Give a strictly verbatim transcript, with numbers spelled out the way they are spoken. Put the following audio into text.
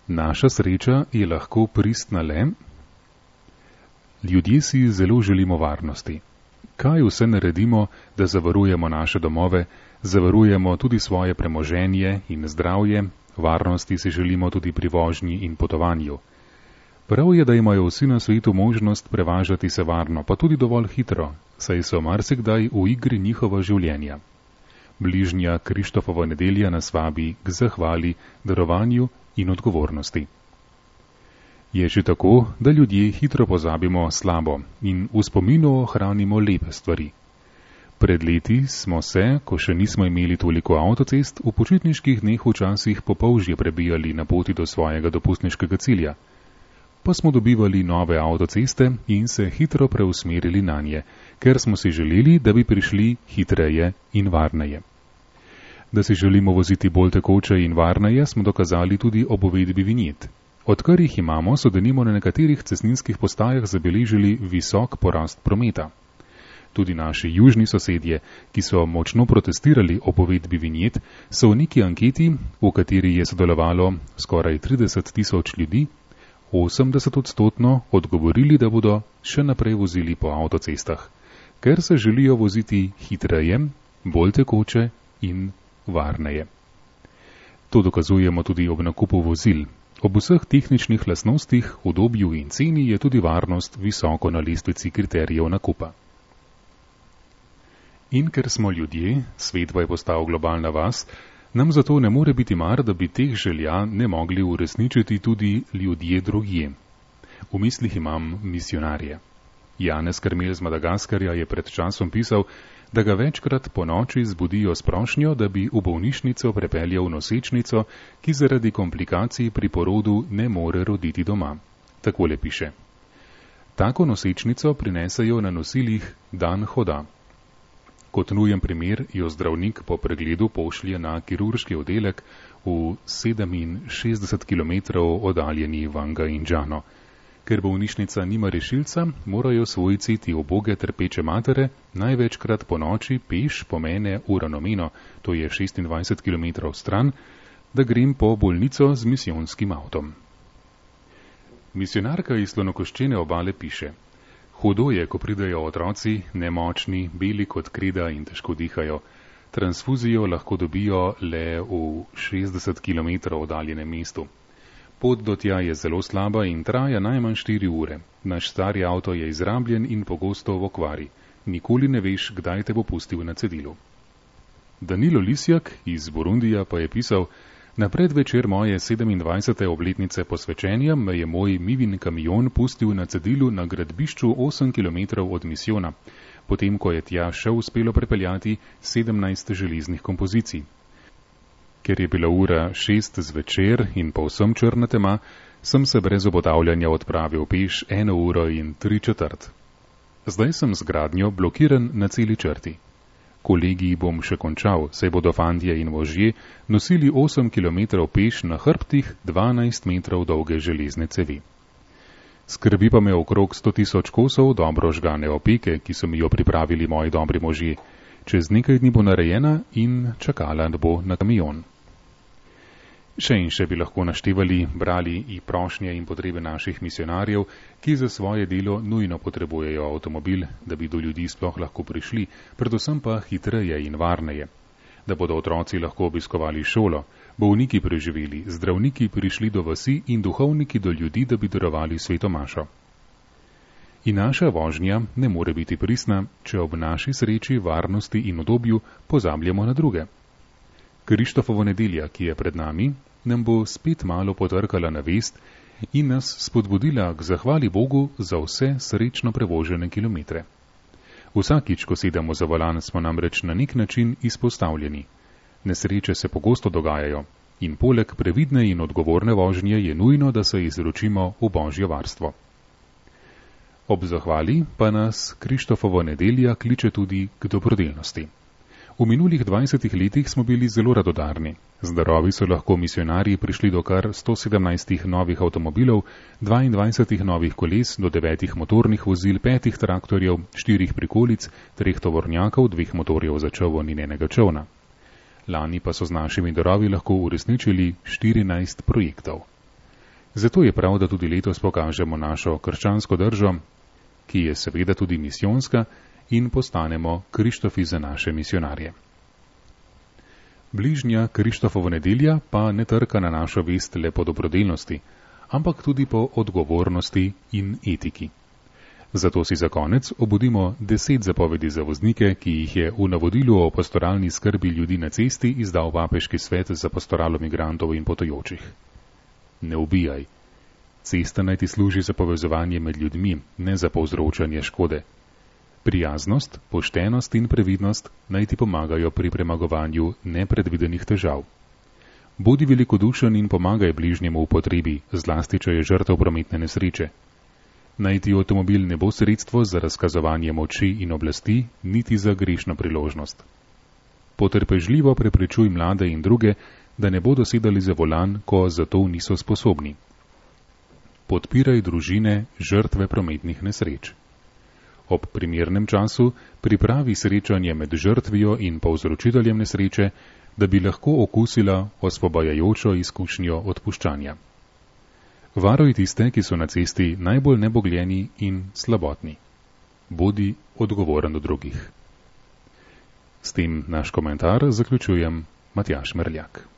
Naša sreča je lahko pristna le. Ljudje si zelo želimo varnosti. Kaj vse naredimo, da zavarujemo naše domove, zavarujemo tudi svoje premoženje in zdravje, varnosti si želimo tudi pri vožnji in potovanju. Prav je, da imajo vsi na svetu možnost prevažati se varno, pa tudi dovolj hitro, saj so marsikdaj v igri njihova življenja. Bližnja Krištofova nedelja nas vabi k zahvali, darovanju in odgovornosti. Je že tako, da ljudje hitro pozabimo slabo in v spominu ohranimo lepe stvari. Pred leti smo se, ko še nismo imeli toliko avtocest, v počitniških dneh včasih po polžje prebijali na poti do svojega dopustniškega cilja. Pa smo dobivali nove avtoceste in se hitro preusmerili na nje, ker smo si želeli, da bi prišli hitreje in varneje. Da si želimo voziti bolj tekoče in varneje, smo dokazali tudi ob uvedbi vinjet. Odkar jih imamo, so denimo na nekaterih cestninskih postajah zabeležili visok porast prometa. Tudi naši južni sosedje, ki so močno protestirali ob uvedbi vinjet, so v neki anketi, v kateri je sodelovalo skoraj trideset tisoč ljudi, osemdeset odstotno odgovorili, da bodo še naprej vozili po avtocestah, ker se želijo voziti hitreje, bolj tekoče in varneje. To dokazujemo tudi ob nakupu vozil. Ob vseh tehničnih lastnostih, udobju in ceni je tudi varnost visoko na lestvici kriterijev nakupa. In ker smo ljudje, svet pa je postal globalna vas, nam zato ne more biti mar, da bi teh želja ne mogli uresničiti tudi ljudje drugje. V mislih imam misionarje. Janez Karmel z Madagaskarja je pred časom pisal, da ga večkrat po noči zbudijo s prošnjo, da bi v bolnišnico prepeljal nosečnico, ki zaradi komplikacij pri porodu ne more roditi doma. Takole piše. Tako nosečnico prinesajo na nosilih dan hoda. Kot nujen primer jo zdravnik po pregledu pošlje na kirurški oddelek v sedeminšestdeset kilometrov oddaljeni Vanga in Džano. Ker bolnišnica nima rešilca, morajo svojci te uboge trpeče matere največkrat po noči peš po mene v Ranomeno, to je šestindvajset kilometrov stran, da grem po bolnico z misijonskim avtom. Misionarka iz Slonokoščene obale piše. Hudo je, ko pridejo otroci, nemočni, beli kot kreda in težko dihajo. Transfuzijo lahko dobijo le v šestdeset kilometrov oddaljenem mestu. Pot do tja je zelo slaba in traja najmanj štiri ure. Naš stari avto je izrabljen in pogosto v okvari. Nikoli ne veš, kdaj te bo pustil na cedilu. Danilo Lisjak iz Burundija pa je pisal, na predvečer moje sedemindvajsete obletnice posvečenja me je moj Mivin kamion pustil na cedilu na gradbišču osem kilometrov od misijona, potem ko je tja še uspelo prepeljati sedemnajst železnih kompozicij. Ker je bila ura šest zvečer in povsem črna tema, sem se brez obotavljanja odpravil peš eno uro in tri četrt. Zdaj sem z gradnjo blokiran na celi črti. Kolegiji bom še končal, saj bodo fantje in možje nosili osem kilometrov peš na hrbtih dvanajst metrov dolge železne cevi. Skrbi pa me okrog sto tisoč kosov dobro žgane opeke, ki so mi jo pripravili moji dobri možje. Čez nekaj dni bo narejena in čakala bo na kamion. Še in še bi lahko naštevali, brali in prošnje in potrebe naših misionarjev, ki za svoje delo nujno potrebujejo avtomobil, da bi do ljudi sploh lahko prišli, predvsem pa hitreje in varneje. Da bodo otroci lahko obiskovali šolo, bolniki preživeli, zdravniki prišli do vasi in duhovniki do ljudi, da bi darovali sveto mašo. In naša vožnja ne more biti pristna, če ob naši sreči, varnosti in udobju pozabljamo na druge. Krištofovo nedelja, ki je pred nami, nam bo spet malo potrkala na vest in nas spodbudila k zahvali Bogu za vse srečno prevožene kilometre. Vsakič, ko sedemo za volan, smo namreč na nek način izpostavljeni. Nesreče se pogosto dogajajo in poleg previdne in odgovorne vožnje je nujno, da se izročimo v Božje varstvo. Ob zahvali pa nas Krištofovo nedelja kliče tudi k dobrodelnosti. V minulih dvajsetih letih smo bili zelo radodarni. Z darovi so lahko misionarji prišli do kar sto sedemnajstih novih avtomobilov, dvaindvajsetih novih koles, do devetih motornih vozil, petih traktorjev, štirih prikolic, treh tovornjakov, dveh motorjev za čoln in enega čolna. Lani pa so z našimi darovi lahko uresničili štirinajst projektov. Zato je prav, da tudi letos pokažemo našo krščansko držo, ki je seveda tudi misijonska, in postanemo Krištofi za naše misionarje. Bližnja Krištofova nedelja pa ne trka na našo vest le po dobrodelnosti, ampak tudi po odgovornosti in etiki. Zato si za konec obudimo deset zapovedi za voznike, ki jih je v navodilu o pastoralni skrbi ljudi na cesti izdal Papeški svet za pastoralo migrantov in potujočih. Ne ubijaj. Cesta naj ti služi za povezovanje med ljudmi, ne za povzročanje škode. Prijaznost, poštenost in previdnost naj ti pomagajo pri premagovanju nepredvidenih težav. Bodi velikodušen in pomagaj bližnjemu v potrebi, zlasti če je žrtev prometne nesreče. Naj ti avtomobil ne bo sredstvo za razkazovanje moči in oblasti, niti za grešno priložnost. Potrpežljivo preprečuj mlade in druge, da ne bodo sedali za volan, ko za to niso sposobni. Podpiraj družine žrtve prometnih nesreč. Ob primernem času pripravi srečanje med žrtvijo in povzročiteljem nesreče, da bi lahko okusila osvobajajočo izkušnjo odpuščanja. Varuj tiste, ki so na cesti najbolj nebogljeni in slabotni. Bodi odgovoren do drugih. S tem naš komentar zaključujem Matjaž Merljak.